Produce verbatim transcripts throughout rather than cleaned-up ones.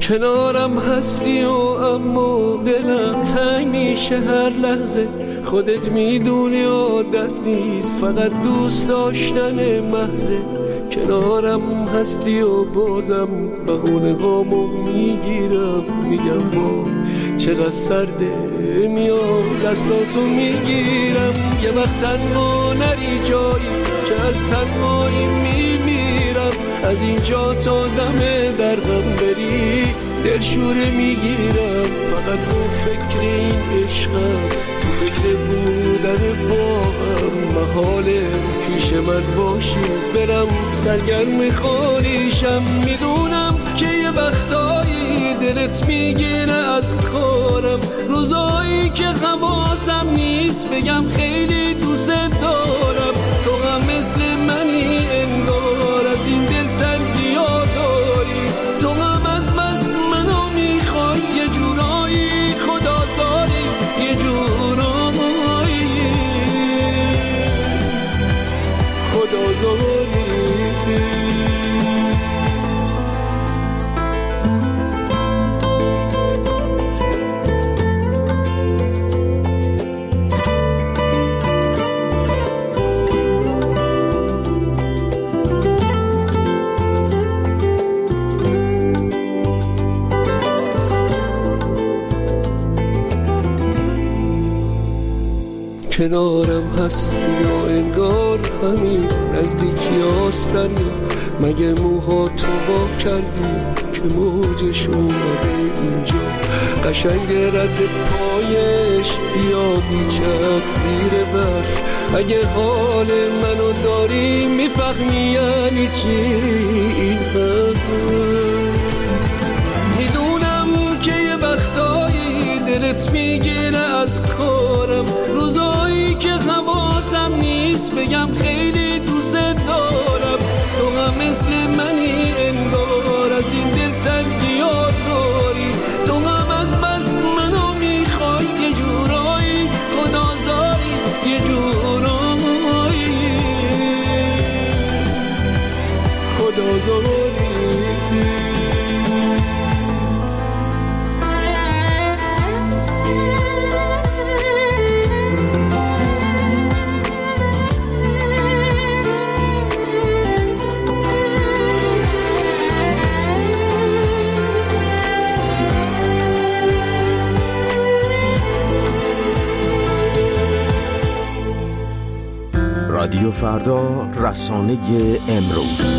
کنارم هستی و اما دلم تنگ میشه هر لحظه. خودت میدونی عادت نیست، فقط دوست داشتن محضه. کنارم هستی و بازم بهونه هامو میگیرم، میگم با چقدر سرده، میام دستاتو میگیرم. یه وقت تنها نری جایی که از تنهایی میمیرم، از اینجا تا دم درغم بری دلشوره میگیرم. فقط تو فکر این عشقم، تو فکر بودن با هم، محاله پیش من باشی برم سرگرم خالیشم. میدونم که یه وقتایی دلت میگیره از کارم، روزایی که حواسم نیست بگم خیلی دوست دارم. تو هم مثل منی انگار، از این دل تنگی ها داری. تو هم از بس منو میخوای، یه جورایی خدازاری، یه جورایی خدازاری. کنارم هستی و انگار همین نزدیکی هستن. مگه موها تو با کردی که موجش اومده اینجا؟ قشنگ رد پایش بیا بیچک زیر برف. اگه حال منو داری میفهمی یعنی چی این حرف. میدونم که یه وقتایی دلت میگیره از کارم، روزایی که حواسم نیست بگم خیلی دوست دارم. تو هم مثل منی انگار، از این دل تنگی ها داری. تو هم از بس منو میخوای، یه جورایی خدازاری، یه جورایی خدازاری. رادیو فردا، رسانه امروز.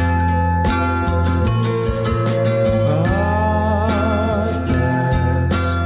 I guess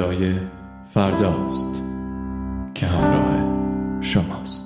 صدای فرداست که همراه شماست.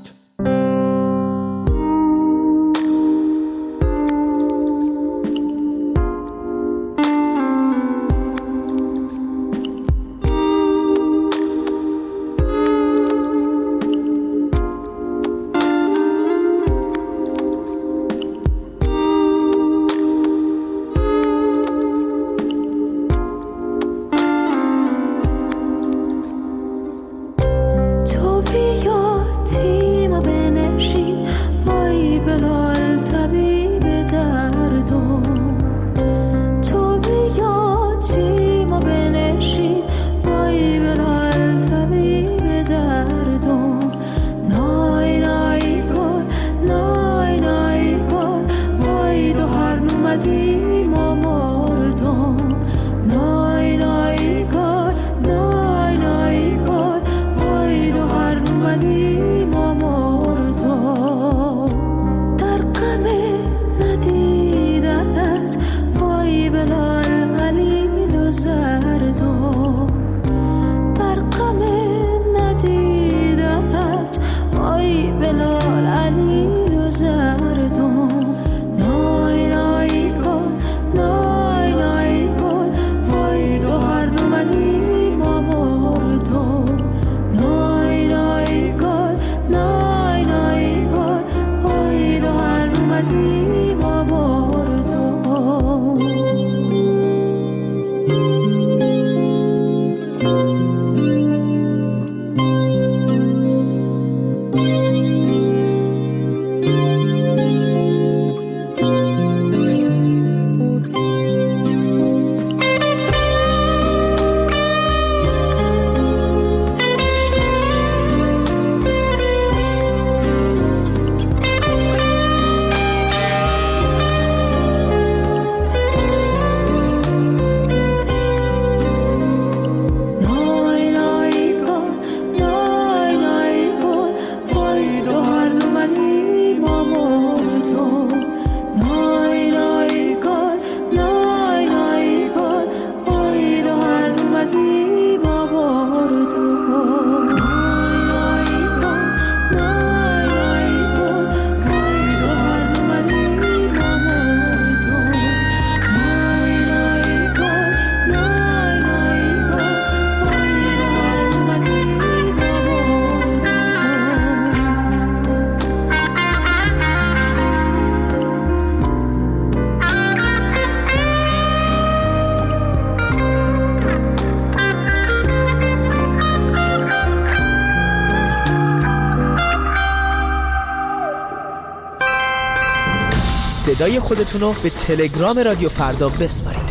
صدای خودتون رو به تلگرام رادیو فردا بسپارید.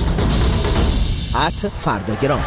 ات فرداگرام.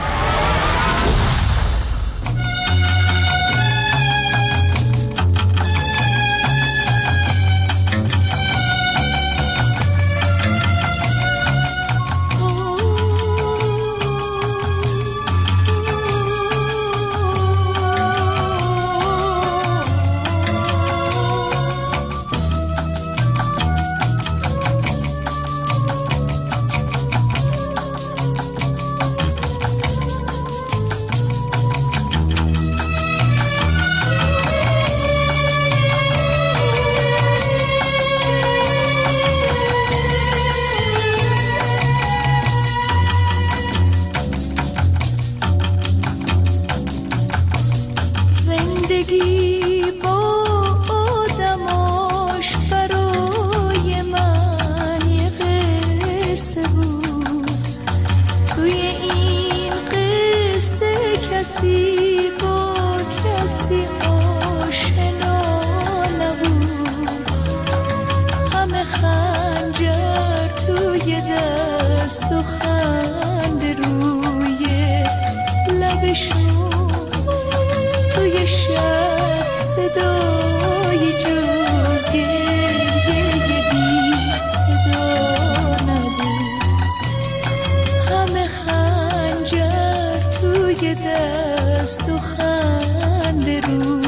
دست و خنده رو